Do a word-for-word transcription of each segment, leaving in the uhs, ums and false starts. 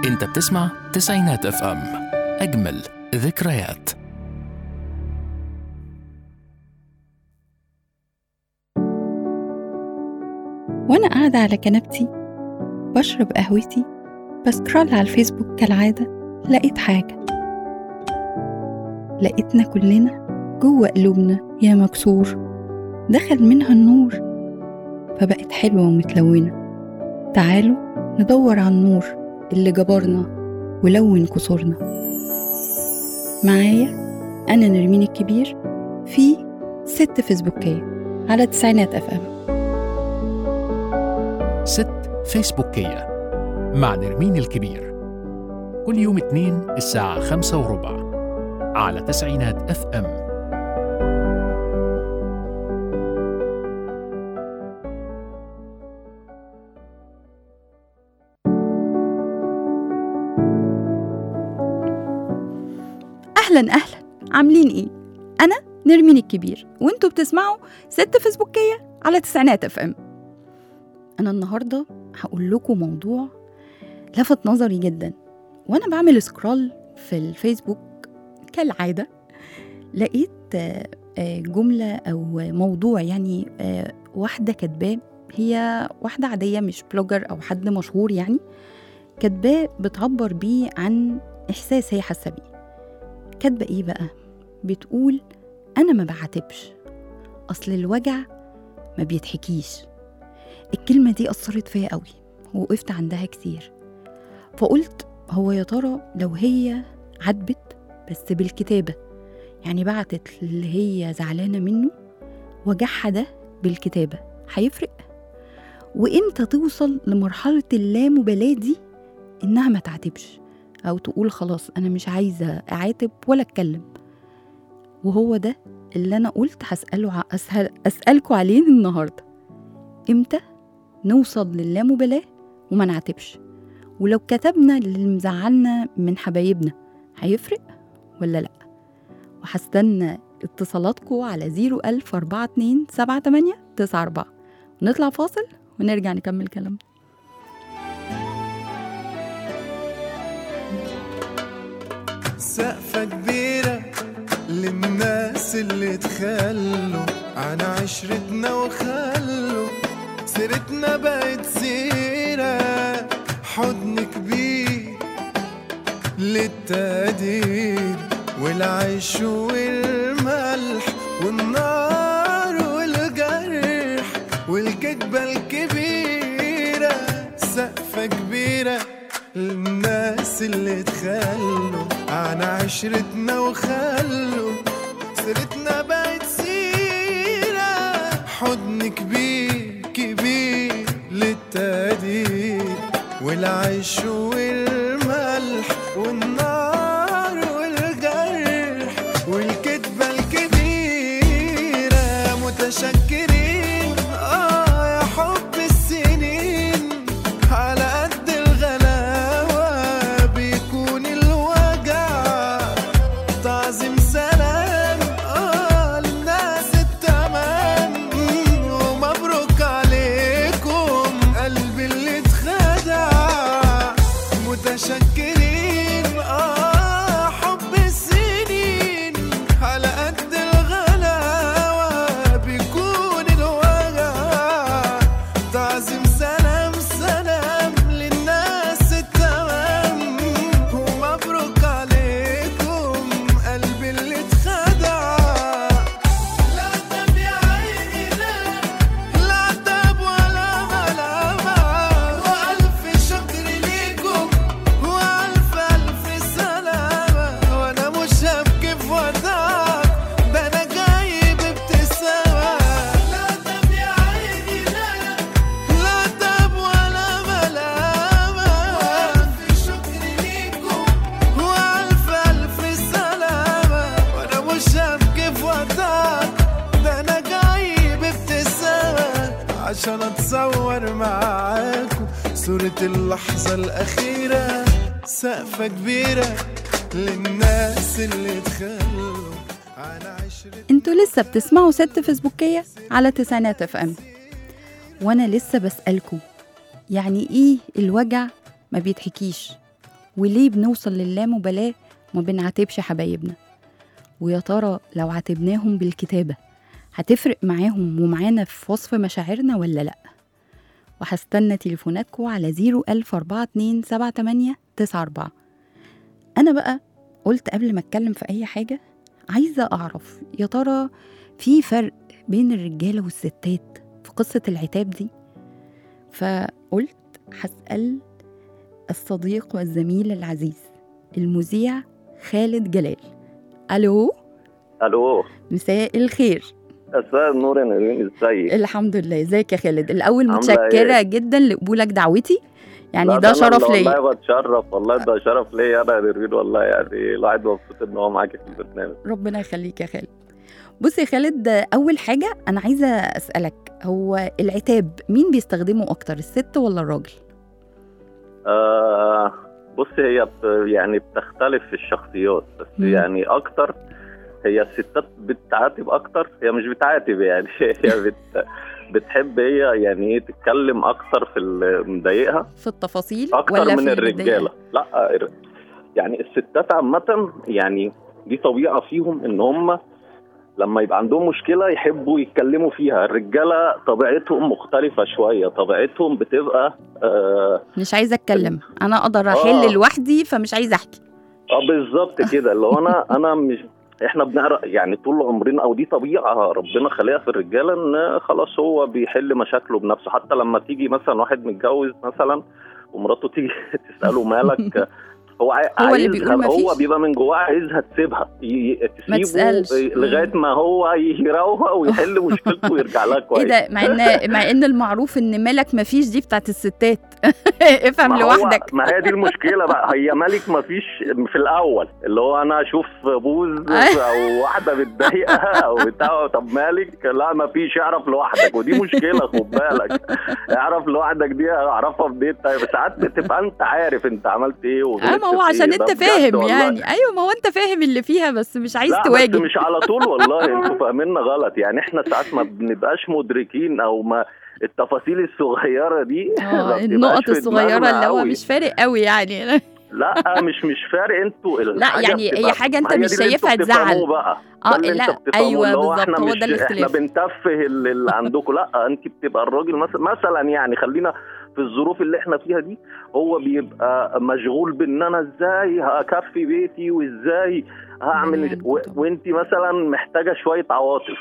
انت بتسمع تسعينات اف ام، اجمل ذكريات. وانا قاعدة على كنبتي بشرب قهوتي بسكرول على الفيسبوك كالعادة، لقيت حاجة، لقيتنا كلنا جوه قلوبنا يا مكسور دخل منها النور فبقت حلوة ومتلونة. تعالوا ندور على النور اللي جبرنا ولون كسورنا. معايا أنا نرمين الكبير في ست فيسبوكية على تسعينات اف ام. ست فيسبوكية مع نرمين الكبير، كل يوم اثنين الساعة خمسة وربع على تسعينات اف ام. أهلا أهلا، عاملين إيه؟ أنا نرمين الكبير وإنتوا بتسمعوا ست فيسبوكية على تسعينات اف ام. أنا النهاردة هقول لكم موضوع لفت نظري جدا وأنا بعمل سكرول في الفيسبوك كالعادة. لقيت جملة أو موضوع، يعني واحدة كاتباه، هي واحدة عادية مش بلوجر أو حد مشهور، يعني كاتباه بتعبر بيه عن إحساس هي حاسة بيه. كاتبة إيه بقى؟ بتقول أنا ما بعاتبش، أصل الوجع ما بيتحكيش. الكلمة دي أثرت فيا قوي ووقفت عندها كتير، فقلت هو يا ترى لو هي عاتبت بس بالكتابة، يعني بعتت اللي هي زعلانة منه وجعها ده بالكتابة، هيفرق؟ وإمتى توصل لمرحلة اللامبالاة دي إنها ما تعاتبش أو تقول خلاص أنا مش عايزة أعاتب ولا أتكلم؟ وهو ده اللي أنا قلت هسأله أسهل أسألكوا عليه النهاردة. إمتى نوصل للامبالاة وما نعاتبش؟ ولو كتبنا اللي مزعلنا من حبايبنا هيفرق ولا لأ؟ وهستنى اتصالاتكوا على زيرو ألف أربعة اتنين سبعة تمانية تسعة أربعة. ونطلع فاصل ونرجع نكمل كلام. سقفة كبيرة للناس اللي تخلوا عن عشرتنا وخلوا سيرتنا بقت سيرة، حضن كبير للتقدير والعيش والملح والنار والجرح والكذبة الكبيرة. سقفة كبيرة للناس اللي تخلوا عن عشرتنا وخلوا سيرتنا بقت سيرة، حضن كبير كبير للتقدير والعيش والملح والنار والجرح والكذبة الكبيرة. متشكرين آه يا حب السنين، على قد الغلاوة بيكون الوجع. تعظيم سلام آه للناس التمام، ومبروك عليكم قلبي اللي اتخدع. متشكرين آه حب السنين، على قد الغلاوة بيكون الوجع. تعظيم سلام سلام للناس التمام، ومبروك عليكم قلبي اللي اتخدع. لا تب يا عيني لا، لا تب ولا ملامة، وألف شكر ليكم وألف ألف سلامة. وأنا مش هبكي في وداعك، ده أنا جاي بابتسامة. لا تب يا عيني لا، لا تب ولا ملامة، وألف شكر ليكم وألف ألف سلامة. وأنا مش هبكي في وداعك، ده أنا جاي بابتسامة، عشان أتصور معاكم صورة اللحظة الأخيرة. سقفة كبيرة للناس اللي تخلوا عن عشرة. انتوا لسه بتسمعوا ست فيسبوكية على تسعينات اف ام، وانا لسه بسألكم يعني ايه الوجع ما بيتحكيش؟ وليه بنوصل للامبالاة وما بنعاتبش حبايبنا؟ ويا ترى لو عاتبناهم بالكتابة هتفرق معاهم ومعانا في وصف مشاعرنا ولا لأ؟ وهستنى تليفوناتكم على زيرو ألف أربعة اتنين سبعة تمانية تسعة أربعة. أنا بقى قلت قبل ما أتكلم في أي حاجة عايزة أعرف يا ترى في فرق بين الرجالة والستات في قصة العتاب دي؟ فقلت هسأل الصديق والزميل العزيز المذيع خالد جلال. ألو. الو، مساء الخير. مساء النور يا نرمين، ازيك؟ الحمد لله. ازيك يا خالد؟ الأول عاملة متشكرة إيه؟ جدا لقبولك دعوتي، يعني لا، ده أنا شرف اللي ليا. والله بتشرف، والله ده شرف ليا انا يا نرمين، والله يعني الواحد مبسوط ان هو معاكي في البرنامج. ربنا يخليك يا خالد. بص يا خالد، أول حاجة أنا عايزة أسألك، هو العتاب مين بيستخدمه أكتر، الست ولا الراجل؟ آه بصي، هي بت يعني بتختلف في الشخصيات، بس مم. يعني اكتر هي الستات بتعاتب اكتر. هي مش بتعاتب يعني هي بت بتحب هي يعني ايه تتكلم اكتر في اللي مضايقها في التفاصيل اكتر ولا من في اللي الرجاله. لا، يعني الستات عامه يعني دي طبيعه فيهم ان هم لما يبقى عندهم مشكله يحبوا يتكلموا فيها. الرجاله طبيعتهم مختلفه شويه، طبيعتهم بتبقى آه مش عايزة أتكلم، أنا أقدر أحل آه. لوحدي فمش عايزة أحكي. اه بالظبط كده. اللي هو انا انا مش احنا بنعرف يعني طول عمرنا، او دي طبيعه ربنا خلقها في الرجاله، ان خلاص هو بيحل مشاكله بنفسه. حتى لما تيجي مثلا واحد متجوز مثلا ومراته تيجي تساله مالك، هو عاي- هو اللي عايزها، بيقول مفيش. هو بيبقى من جواه عايزها تسيبها، ي- ما تسيبه تسألش. لغايه ما هو يروق ويحل مشكلته ويرجع لها ايه كويس. ده، مع ان مع ان المعروف ان مالك مفيش دي بتاعت الستات. افهم ما هو لوحدك. ما هي دي المشكله بقى، هي مالك ما فيش في الاول، اللي هو انا اشوف بوز او واحده متضايقه او بتاع، طب مالك؟ لا ما فيش، اعرف لوحدك. ودي مشكله، خد بالك، اعرف لوحدك دي اعرفها منين؟ طيب ساعات تبقى انت عارف انت عملت ايه اه، ما هو عشان انت فاهم يعني. ايوه، ما هو انت فاهم اللي فيها بس مش عايز لا تواجه. بس مش على طول والله، انتوا فاهميننا غلط. يعني احنا ساعات ما بنبقاش مدركين، او ما التفاصيل الصغيره دي اه، ما بتبقاش النقط في الصغيره دماغنا اللي هو قوي. مش فارق قوي يعني. لا مش مش فارق انتوا لا الحاجة يعني هي بتبقى- حاجه انت ما هي مش دي اللي شايفها انتوا تزعل. بتفهموه بقى. اه ده اللي لا، انت بتفهموه، ايوه اللي هو بالظبط، احنا هو مش ده احنا الاختلاف. بنتفه اللي اللي عندكم. لا، انت بتبقى الراجل مثلا مثلا يعني خلينا في الظروف اللي احنا فيها دي، هو بيبقى مشغول بان انا ازاي هكفي بيتي وازاي هعمل و... وانت مثلا محتاجه شويه عواطف.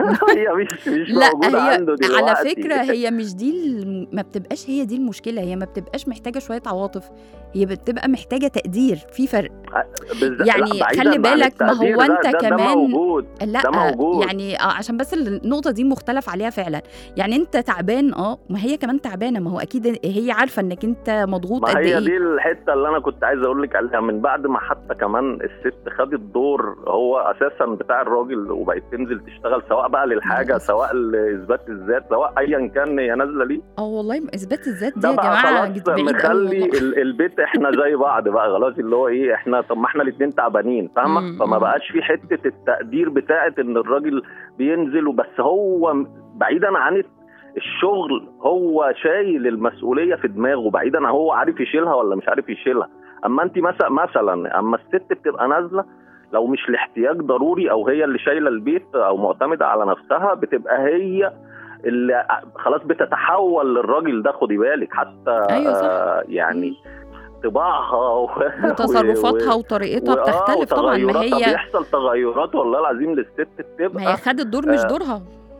هي مش مش لا موجوده هي عنده دلوقتي. على فكره هي مش دي الم... ما بتبقاش هي دي المشكله. هي ما بتبقاش محتاجه شويه عواطف، هي بتبقى محتاجه تقدير. في فرق بز... يعني. لا، بعيداً خلي عن بالك، ما التقدير هو ده- انت ده- ده كمان موجود. لا ده موجود. يعني آه عشان بس النقطه دي مختلف عليها فعلا. يعني انت تعبان، اه ما هي كمان تعبانه، ما هو اكيد هي عارفه انك انت مضغوط ما قد هي ايه. دي الحته اللي انا كنت عايز اقول لك عليها. من بعد ما حتى كمان الست خدت دور هو اساسا بتاع الراجل، وبقت تنزل تشتغل سواء بقى للحاجه، للأسف. سواء لاثبات الذات، سواء ايا كان هي نازله ليه. اه والله اثبات الذات دي ده يا بقى جماعه خلاص بعيد قوي مخلي والله. ال- البيت احنا زي بعض بقى خلاص. اللي هو ايه، احنا طب ما احنا الاثنين تعبانين، فاهمه؟ مم. فما بقاش في حته التقدير بتاعه ان الراجل بينزل وبس. هو بعيدا عن الشغل، هو شايل المسؤوليه في دماغه، بعيدا عن هو عارف يشيلها ولا مش عارف يشيلها. اما انت مثلا مثلا اما الست بتبقى نازله، لو مش لاحتياج ضروري او هي اللي شايله البيت او معتمده على نفسها، بتبقى هي اللي خلاص بتتحول للراجل ده. خدي بالك حتى أيوة صح. آه يعني طباعها و... وتصرفاتها وطريقتها بتختلف طبعا. ما هي بيحصل تغيرات والله العظيم للست بتبقى ما هي خدت دور مش دورها.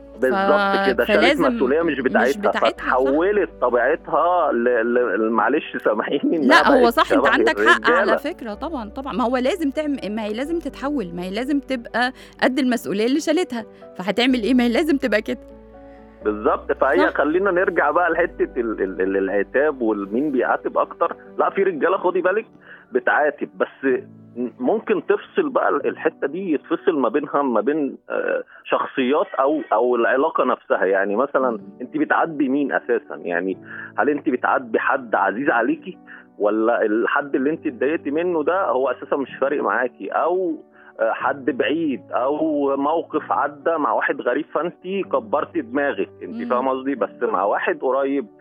بالظبط كده، شالت فلازم مسؤوليه مش بتاعتها, مش بتاعتها فتحولت طبيعتها ل... ل... معلش سامحيني. لا هو صح، انت شبه عندك حق الرجالة. على فكره. طبعا طبعا ما هو لازم تعمل، ما هي لازم تتحول، ما هي لازم تبقى قد المسؤوليه اللي شالتها. فهتعمل ايه؟ ما هي لازم تبقى كده بالظبط. فهي صح. خلينا نرجع بقى لحته ال... ال... ال... العتاب والمين بيعاتب اكتر. لا، في رجاله خدي بالك بتعاتب، بس ممكن تفصل بقى الحته دي، يتفصل ما بينها ما بين شخصيات او او العلاقه نفسها. يعني مثلا انت بتعاتبي مين اساسا؟ يعني هل انت بتعاتبي حد عزيز عليكي، ولا الحد اللي انت اتضايقتي منه ده هو اساسا مش فارق معاكي، او حد بعيد، او موقف عدى مع واحد غريب فانت كبرتي دماغك؟ انت فاهم قصدي؟ بس مع واحد قريب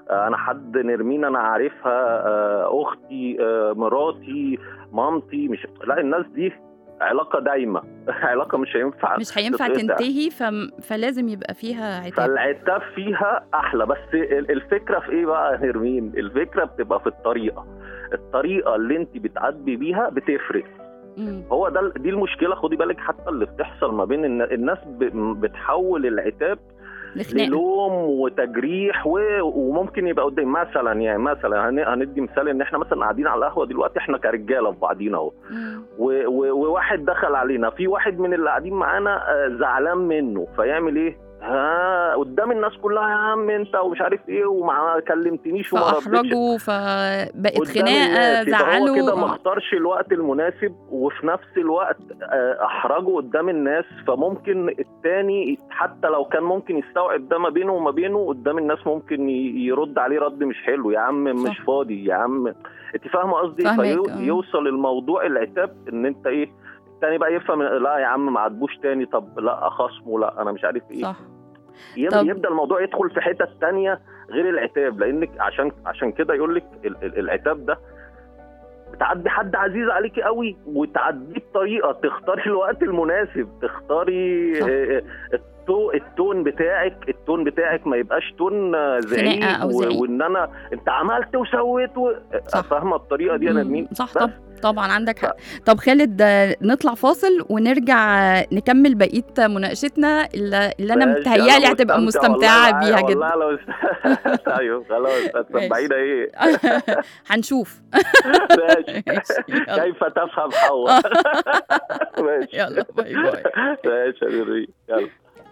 انا حد نرمين انا عارفها، اختي، مراتي، مامتي، مش لا الناس دي علاقه دايمه علاقه مش هينفع مش هينفع تنتهي، ف... فلازم يبقى فيها عتاب. فالعتاب فيها احلى، بس الفكره في ايه بقى يا نرمين؟ الفكره بتبقى في الطريقه الطريقه اللي انت بتعدي بيها بتفرق. مم. هو ده دي المشكله، خدي بالك حتى اللي بتحصل ما بين الناس، بتحول العتاب للوم وتجريح، وممكن يبقى قدام مثلا يعني مثلا هندي مثال ان احنا مثلا قاعدين على القهوه دلوقتي، احنا كرجاله في بعضينا اهو، وواحد دخل علينا، في واحد من اللي قاعدين معانا زعلان منه، فيعمل ايه؟ ها قدام الناس كلها، يا عم انت ومش عارف ايه وما كلمتنيش وما ردتش، فاحرجوا، فبقت خناقه، زعلوا، هو كده ما اختارش الوقت المناسب، وفي نفس الوقت احرجه قدام الناس. فممكن التاني حتى لو كان ممكن يستوعب ده ما بينه وما بينه، قدام الناس ممكن يرد عليه رد مش حلو، يا عم مش صح. فاضي يا عم، انت فاهمه قصدي؟ فيوصل الموضوع العتاب ان انت ايه، التاني بقى يفهم لا يا عم ما عاتبوش تاني، طب لا اخصمه، لا انا مش عارف ايه، صح. يبدا الموضوع يدخل في حته تانية غير العتاب، لانك عشان عشان كده يقول لك العتاب ده بتعدي حد عزيز عليكي قوي، وتعديه بطريقه تختاري الوقت المناسب، تختاري التو التون بتاعك التون بتاعك ما يبقاش تون زعيق، وان انا انت عملت وسويت و... فاهمه الطريقه دي انا مين؟ صح. طب طبعا عندك حق. طب خالد، نطلع فاصل ونرجع نكمل بقيه مناقشتنا اللي, اللي انا متهيالي هتبقى مستمتعه بيها جدا. والله لو ايوه خلاص هتسمعينا ايه؟ هنشوف. ماشي. كيف تفهم حواء؟ ماشي، يلا باي باي. ماشي يا نوري، يلا.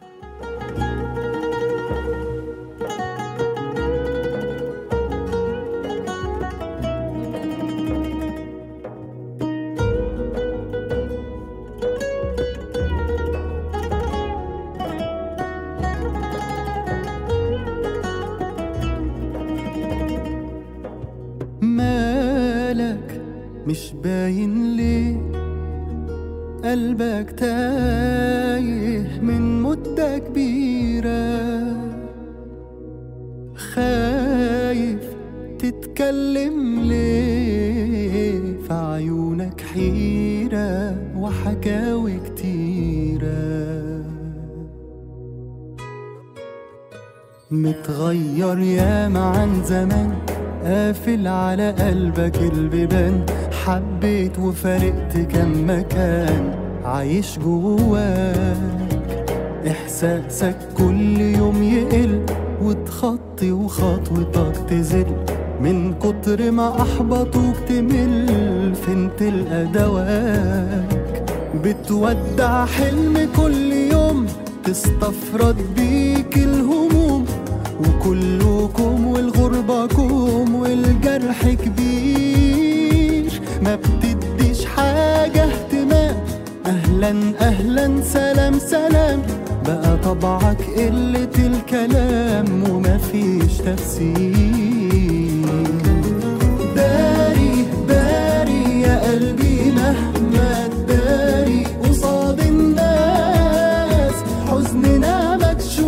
مالك مش باين ليه، قلبك تايه من مدة كبيرة، خايف تتكلم ليه، في عيونك حيرة وحكاوي كتيرة، متغير ياما عن زمان، قافل على قلبك البيبان، حبيت وفارقت كم مكان، عايش جواك إحساسك كل يوم يقل، وتخطي وخطوتك تزل، من كتر ما أحبطوك تمل، فين تلقى دواك، بتودع حلم كل يوم، تستفرد بيك الهموم، وكلكم والغربة كوم، والجرح كبير، ما بتديش حاجة اهتمام، أهلا أهلا سلام سلام، بقى طبعك قلة الكلام، وما فيش تفسير، داري داري يا قلبي مهما تداري، قصاد الناس حزننا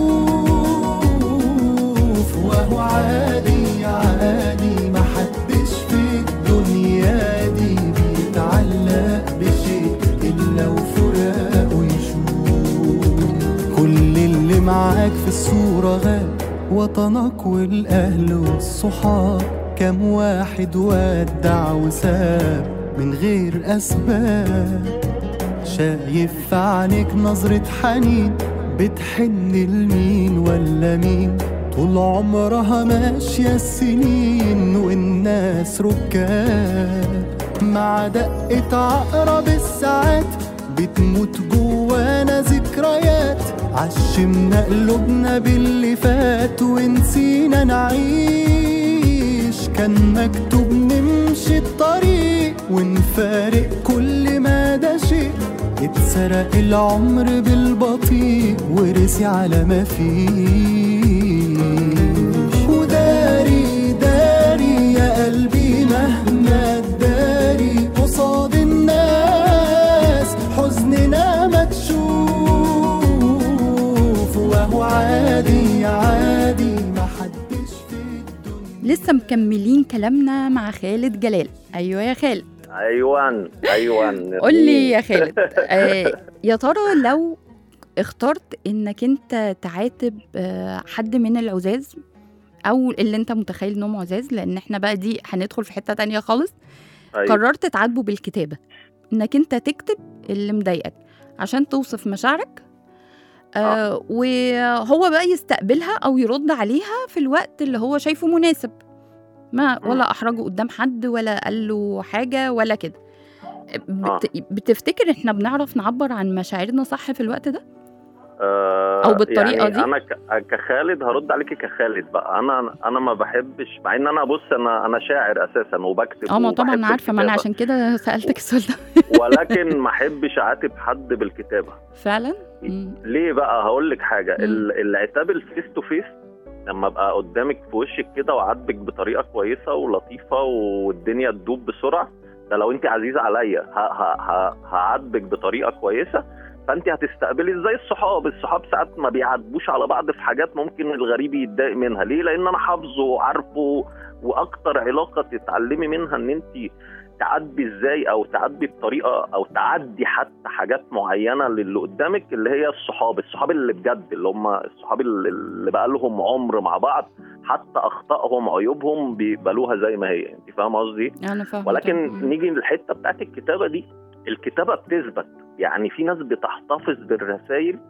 مكشوف، وهو عادي عادي، محدش في الدنيا دي بيتعلق بشيء إلا وفراقه يشوف، كل اللي معاك في الصورة غاب، وطنك والأهل والصحاب، كم واحد ودع وساب من غير أسباب، شايف في عينيك نظرة حنين، بتحن لمين ولا مين، طول عمرها ماشية السنين، والناس ركاب، مع دقة عقرب الساعات، بتموت جوانا ذكريات، عشمنا قلوبنا باللي فات، ونسينا نعيش، كان مكتوب نمشي الطريق، ونفارق كل ما ده شيء، اتسرق العمر بالبطيء، ورسي على ما فيه، وداري داري يا قلبي مهما تداري، قصاد الناس حزننا مكشوف، وهو عادي عادي، محدش في الدنيا لسه مكملين كلامنا مع خالد جلال. ايوه يا خالد. ايوان ايوان قول لي يا خالد، آه يا ترى لو اخترت انك انت تعاتب آه حد من العزاز او اللي انت متخيل انهم عزاز، لان احنا بقى دي هندخل في حتة تانية خالص. أيوة. قررت تعاتبه بالكتابة، انك انت تكتب اللي مضايقك عشان توصف مشاعرك، آه آه. وهو بقى يستقبلها او يرد عليها في الوقت اللي هو شايفه مناسب، ما مم. ولا احرجه قدام حد ولا قال له حاجة ولا كده. آه. بت... بتفتكر احنا بنعرف نعبر عن مشاعرنا صح في الوقت ده آه، او بالطريقة يعني دي؟ انا ك- كخالد هرد عليكي كخالد بقى. انا انا ما بحبش، مع ان انا بص انا انا شاعر اساسا وبكتب اه ما طبعا وبحب عارفة، ما انا الكتابة. عشان كده سألتك السؤال ده. ولكن ما احبش اعاتب حد بالكتابة. فعلا. مم. ليه بقى؟ هقول لك حاجة. مم. ال- العتاب الفيس تو فيس لما ابقى قدامك في وشك كده وعاتبك بطريقة كويسة ولطيفة والدنيا تدوب بسرعة، ده لو انت عزيزة عليا ه- ه- ه- هعاتبك بطريقة كويسة، فانت هتستقبلي زي الصحاب. الصحاب ساعات ما بيعاتبوش على بعض في حاجات ممكن الغريب يتضايق منها. ليه؟ لان انا حافظه وعارفه. واكتر علاقة تتعلمي منها ان انت تعدي ازاي او تعدي بطريقه او تعدي حتى حاجات معينه للي قدامك، اللي هي الصحاب الصحاب اللي بجد، اللي هم الصحاب اللي اللي بقى لهم عمر مع بعض، حتى اخطائهم عيوبهم بيقبلوها زي ما هي. انت فاهمه قصدي؟ انا فاهمة. ولكن طبعاً. نيجي للحته بتاعت الكتابه دي. الكتابه بتثبت، يعني في ناس بتحتفظ بالرسائل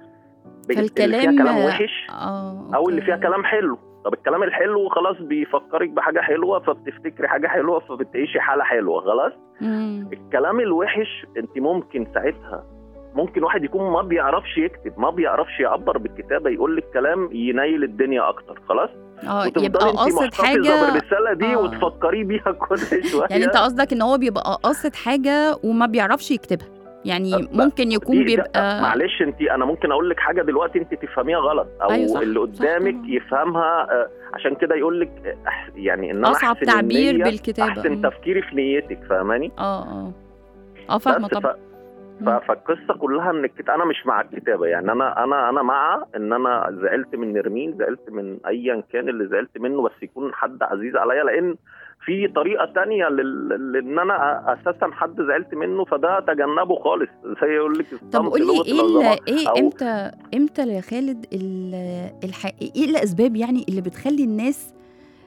اللي فيها فالكلام كلام وحش اه او اللي أوكي. فيها كلام حلو. طب الكلام الحلو خلاص بيفكرك بحاجه حلوه، فبتفتكري حاجه حلوه، فبتعيشي حاله حلوه خلاص. مم. الكلام الوحش انت ممكن ساعتها، ممكن واحد يكون ما بيعرفش يكتب، ما بيعرفش يعبر بالكتابه، يقول لك كلام ينيل الدنيا اكتر خلاص. اه وتفضلي يبقى انت قاصد محتفظة حاجة. بالرساله دي آه. وتفكري بيها كل شويه. يعني انت قصدك ان هو بيبقى قاصد حاجة وما بيعرفش يكتبها، يعني ممكن يكون دي- بيبقى معلش انت، انا ممكن اقول لك حاجه دلوقتي انت تفهميها غلط، او أيوة صح، اللي صح قدامك طبعاً. يفهمها. آه، عشان كده يقول لك يعني ان انا أصعب احسن تعبير النية، بالكتابة. احسن مم. تفكيري في نيتك. فاهماني؟ اه اه اه فاهمة بس ف... طبعا. ف... فالقصه كلها ان الكت... انا مش مع الكتابه. يعني انا انا انا مع ان انا زعلت من نرمين، زعلت من ايا كان اللي زعلت منه، بس يكون حد عزيز عليا، لان في طريقه تانية لل... لان انا اساسا حد زعلت منه، فده تجنبه خالص. زي يقول لك طب قول لي ايه ال- ايه امتى امتى يا خالد ال- الح... ايه الاسباب يعني اللي بتخلي الناس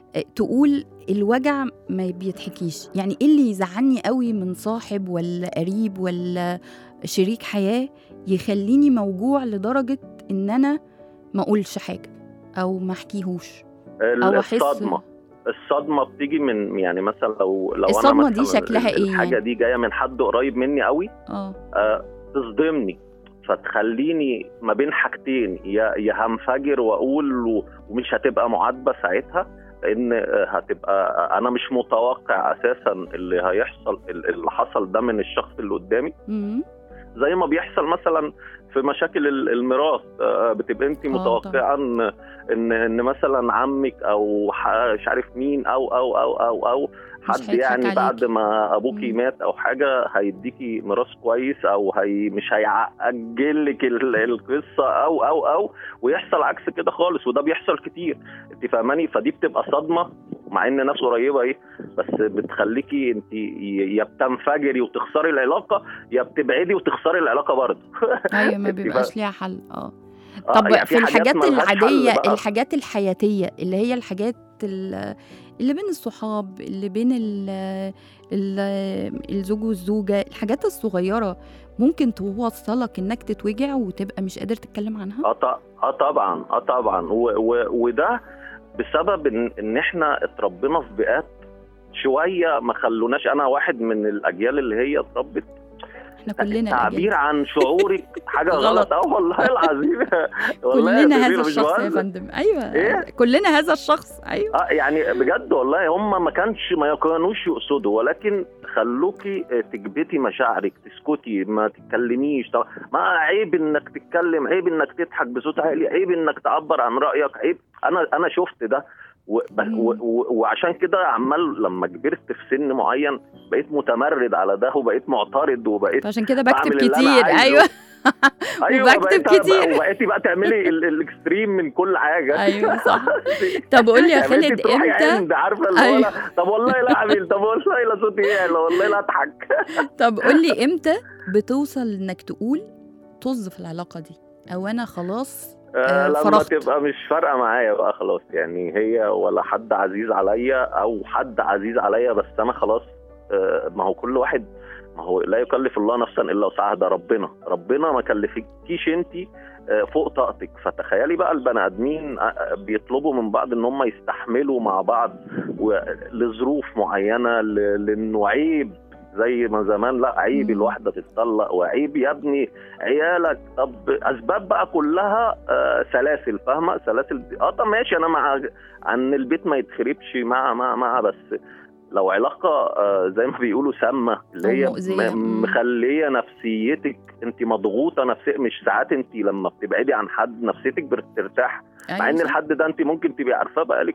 تقول الوجع ما بيتحكيش؟ يعني ايه اللي يزعلني قوي من صاحب ولا قريب ولا شريك حياة يخليني موجوع لدرجة ان انا ما اقولش حاجة او ما احكيهوش او احس؟ الصدمه الصدمه بتيجي من، يعني مثلا لو لو الصدمة انا دي شكلها ايه الحاجه يعني؟ دي جايه من حد قريب مني قوي، اه آه تصدمني، فتخليني ما بين حاجتين، يا يا هنفجر واقول، ومش هتبقى معاتبه ساعتها، لان هتبقى انا مش متوقع اساسا اللي هيحصل، اللي حصل ده من الشخص اللي قدامي. امم زي ما بيحصل مثلا في مشاكل الميراث، بتبقى انت متوقعه ان ان ان مثلا عمك او مش عارف مين او او او او او حد يعني بعد ما ابوكي مم. مات او حاجه هيديكي ميراث كويس، او هي مش هيعجل لك القصه او او او ويحصل عكس كده خالص. وده بيحصل كتير، انت فاهماني؟ فدي بتبقى صدمه، مع ان ناس قريبه ايه، بس بتخليكي انت يا بتنفجري وتخسري العلاقه، يا بتبعدي وتخسري العلاقه برضه. ايوه ما بيبقاش ليها حل. اه آه طب يعني في الحاجات العاديه، الحاجات الحياتيه اللي هي الحاجات اللي بين الصحاب، اللي بين ال ال الزوج والزوجه، الحاجات الصغيره ممكن توصلك انك تتوجع وتبقى مش قادر تتكلم عنها. اه اه طبعا اه طبعا وده بسبب ان, إن احنا اتربينا في بيئات شويه ما خلوناش. انا واحد من الاجيال اللي هي اتربت احنا كلنا تعبير عن شعورك حاجه غلط. اه والله العظيم. والله كلنا هذا الشخص يا فندم. ايوه إيه؟ كلنا هذا الشخص. ايوه اه يعني بجد والله هم ما كانش ما كانوش يقصدوا، ولكن خلوكي تكبتي مشاعرك، تسكتي، ما تتكلميش. طبعا ما عيب انك تتكلم، عيب انك تضحك بصوت عالي، عيب انك تعبر عن رايك، عيب. انا انا شفت ده و... و... و... وعشان كده عمال لما كبرت في سن معين بقيت متمرد على ده، وبقيت معترض، وبقيت عشان كده بكتب كتير. ايوه ايوه وبكتب بقيت- كتير. وبقيتي بقى تعملي ال- الاكستريم من كل حاجه. ايوه صح. طب قول لي يا يعني بقيتي خالد تروحي امتى عند، عارفه اللي هو أيوة. لا، طب والله لا اعمل، طب والله لا صوتي يعلى، والله لا اضحك. طب قول لي امتى بتوصل انك تقول طز في العلاقه دي، او انا خلاص آه، آه، لما فرغت؟ تبقى مش فارقه معايا بقى خلاص، يعني هي ولا حد عزيز عليا او حد عزيز عليا، بس انا خلاص. آه، ما هو كل واحد، ما هو لا يكلف الله نفسا الا وسعها، ده ربنا ربنا ما كلفكيش انت فوق طاقتك. فتخيلي بقى البني ادمين آه، بيطلبوا من بعض ان هم يستحملوا مع بعض و- لظروف معينه، ل- لانه عيب زي ما زمان لا عيب مم. الواحده تتطلق، وعيب يا ابني عيالك. طب اسباب بقى كلها آه سلاسل، فاهمه؟ سلاسل دي- اه طب ماشي، انا مع عن البيت ما يتخربش مع مع مع بس لو علاقه آه زي ما بيقولوا سامه، اللي هي أو مؤذية. م- مخليه نفسيتك انت مضغوطه نفسيا. مش ساعات انت لما بتبعدي عن حد نفسيتك بترتاح، مع أيوة ان صح. الحد ده انت ممكن تبقي عارفاه بقالك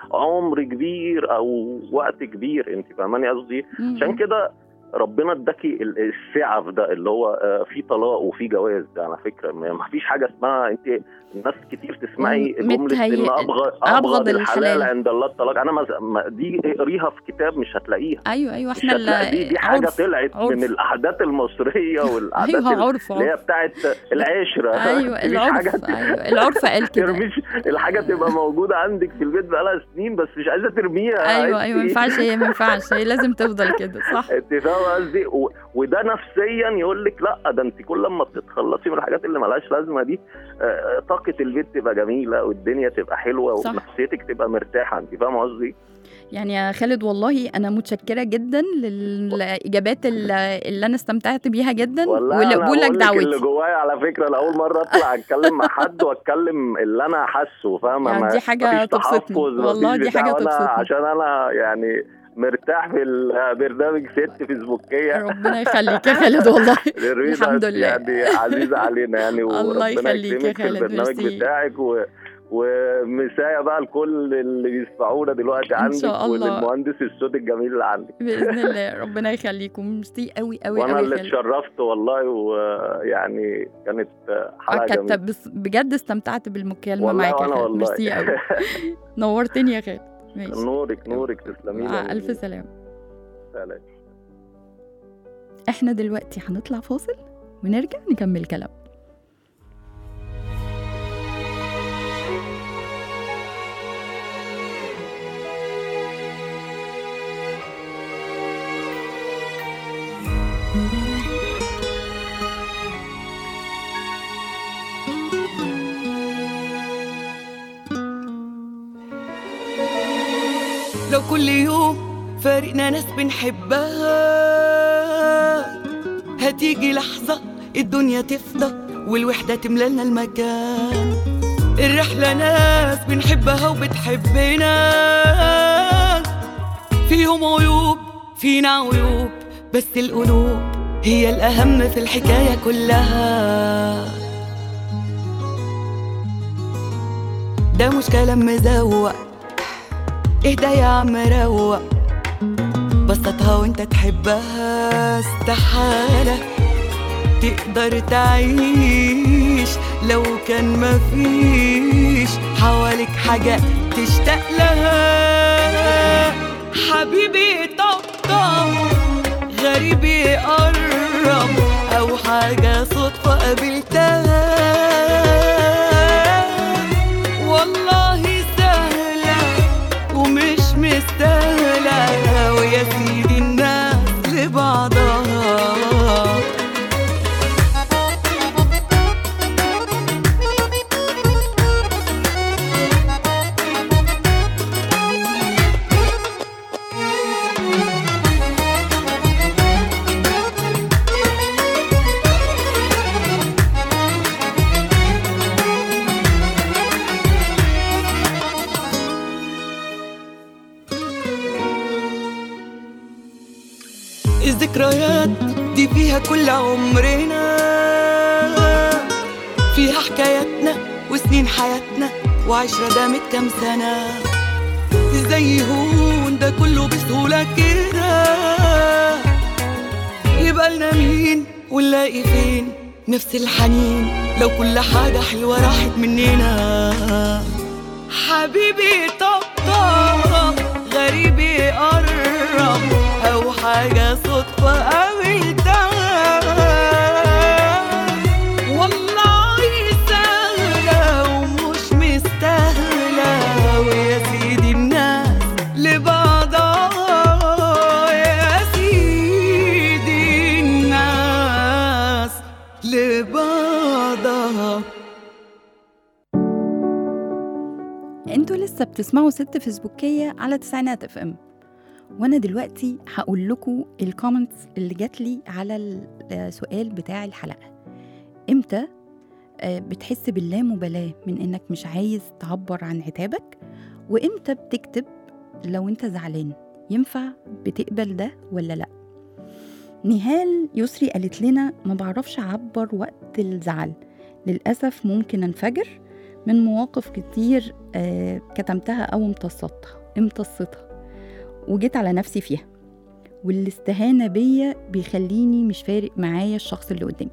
عمر كبير او وقت كبير، انت فاهماني قصدي؟ مم. عشان كده ربنا اداكي ال- السعه في ده، اللي هو آه، في طلاق وفي جواز. ده على فكره ما ما فيش حاجه اسمها، انت الناس كتير تسمعي وم- جمله متهيأ- ان ابغض أبغض ابغض الحلال. الحلال عند الله الطلاق. انا ما ما- دي اقريها في كتاب مش هتلاقيها. ايوه ايوه مش احنا هتلاقي دي, دي حاجه عرف. طلعت عرف. من العادات المصريه والعادات ايوه ال- عرف اللي هي عرف. بتاعت العشره. ايوه مفيش العرف. حاجة ايوه العرف قال كده. ترميش الحاجه تبقى موجوده عندك في البيت بقالها سنين بس مش عايزه ترميها. ايوه ايوه ما ينفعش، هي ما ينفعش، هي لازم تفضل كده صح. انت فاهمه قصدي؟ و- وده نفسيا يقول لك لا، ده انت كل ما بتتخلصي من الحاجات اللي ملهاش لازمه دي آه، طاقه البيت تبقى جميله والدنيا تبقى حلوه صح. ونفسيتك تبقى مرتاحه. انت فاهمه قصدي؟ يعني يا خالد والله انا متشكره جدا للاجابات اللي اللي انا استمتعت بيها جدا، والله انا ولقبولك بقول لك اللي دعوتي. جوايا على فكره، لاول مره اطلع اتكلم مع حد واتكلم اللي انا حاسه، فاهمه؟ يعني ما- دي حاجة مفيش تبسطني. تحفظ، والله مفيش دي بتاع، حاجة وأنا تبسطني. عشان انا يعني مرتاح في البرنامج ست فيسبوكيه. ربنا يخليك يا خالد والله. الرضا الحمد لله. يعني عزيزه علينا يعني، الله وربنا يخليك يا يكرمك في خالد، البرنامج ميرسي. بتاعك و... ومسايا بقى لكل اللي بيسمعونا دلوقتي إن عندك، شاء الله. وللمهندس الصوت الجميل اللي عندك. باذن الله ربنا يخليكم. ميرسي قوي قوي وانا قوي اللي خالد. اتشرفت والله، ويعني كانت حلقه كانت جميله بس- بجد استمتعت بالمكالمه والله. معاك يا وانا خالد. والله ميرسي قوي. نورتني يا خالد. ماشي. نورك نورك، تسلمي مع لي. الف سلامه. سلام. احنا دلوقتي هنطلع فاصل ونرجع نكمل كلام. لو كل يوم فارقنا ناس بنحبها، هتيجي لحظة الدنيا تفضى والوحدة تملالنا المكان. الرحلة ناس بنحبها وبتحبنا، فيهم عيوب فينا عيوب، بس القلوب هي الأهم في الحكاية كلها. ده مش كلام مزوق، اهدى يا عم روق، بسطها وانت تحبها. استحالة تقدر تعيش لو كان مفيش حواليك حاجة تشتاق لها. حبيبي طبطب، غريب يقرب، أو حاجة صدفة قابلتها. والله سهلة ومش مستاهلة، ويا سيدي الناس لبعضها. الذكريات دي فيها كل عمرنا، فيها حكاياتنا وسنين حياتنا وعشرة دامت كام سنة. ازاي يهون ده كله بسهولة كده؟ يبقى لنا مين ونلاقي فين نفس الحنين لو كل حاجة حلوة راحت مننا. حبيبي طبطب، غريبي يقرب، أو حاجة صدفة قابلتها، والله سهلة ومش مستاهلة، ويا سيدي الناس لبعضها، يا سيدي الناس لبعضها. انتوا لسه بتسمعوا ست فيسبوكية على تسعينات اف ام، وانا دلوقتي هقول لكم الكومنتس اللي جات لي على السؤال بتاع الحلقة. امتى بتحس باللامبالاة من انك مش عايز تعبر عن عتابك، وامتى بتكتب لو انت زعلان؟ ينفع بتقبل ده ولا لا؟ نهال يسري قالت لنا ما بعرفش اعبر وقت الزعل، للأسف ممكن انفجر من مواقف كتير آه كتمتها أو امتصتها امتصتها وجيت على نفسي فيها، والاستهانة بيا بيخليني مش فارق معايا الشخص اللي قدامي.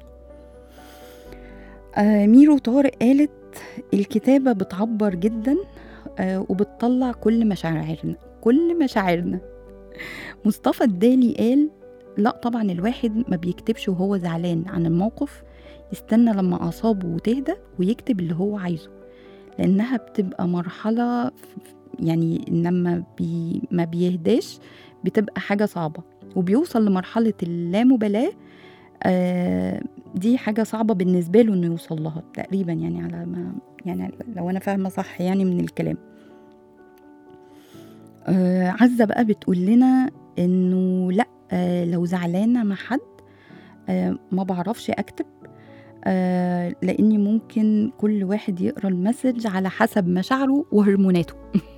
آه ميرو طارق قالت الكتابة بتعبر جدا آه وبتطلع كل مشاعرنا كل مشاعرنا. مصطفى الدالي قال لا طبعا الواحد ما بيكتبش وهو زعلان عن الموقف، يستنى لما أعصابه تهدى ويكتب اللي هو عايزه، لأنها بتبقى مرحلة يعني لما بي ما بيهداش بتبقى حاجة صعبة، وبيوصل لمرحلة اللامبالاة. آه دي حاجة صعبة بالنسبة له إنه يوصل لها تقريبا، يعني على ما يعني لو أنا فاهمة صح يعني من الكلام. آه عزة بقى بتقول لنا إنه لأ، آه لو زعلانة مع حد آه ما بعرفش أكتب، آه لأني ممكن كل واحد يقرأ المسج على حسب مشاعره وهرموناته.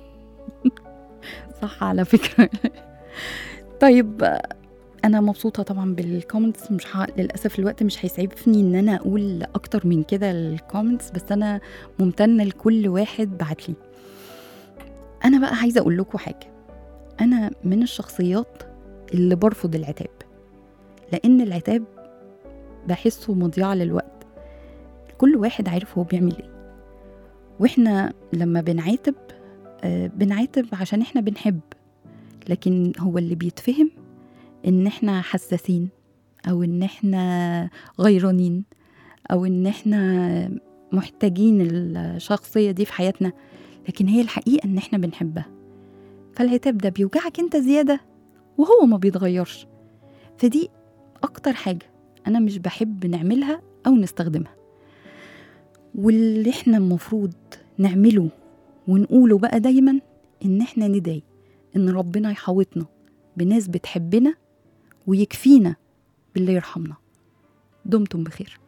صح على فكرة. طيب أنا مبسوطة طبعا بالكومنتس، مش ح... للأسف الوقت مش هيسعفني إن أنا أقول أكتر من كده الكومنتس، بس أنا ممتنة لكل واحد بعت لي. أنا بقى عايزة أقول لكم حاجة، أنا من الشخصيات اللي برفض العتاب، لأن العتاب بحسه مضيعة للوقت. كل واحد عارف هو بيعمل ايه، واحنا لما بنعاتب آه بنعاتب عشان احنا بنحب، لكن هو اللي بيتفهم ان احنا حساسين، او ان احنا غيرانين، او ان احنا محتاجين الشخصية دي في حياتنا، لكن هي الحقيقة ان احنا بنحبها. فالعتاب ده بيوجعك انت زيادة وهو ما بيتغيرش، فدي اكتر حاجة أنا مش بحب نعملها أو نستخدمها. واللي احنا المفروض نعمله ونقوله بقى دايما إن احنا ندعي إن ربنا يحوطنا بناس بتحبنا ويكفينا باللي يرحمنا. دمتم بخير.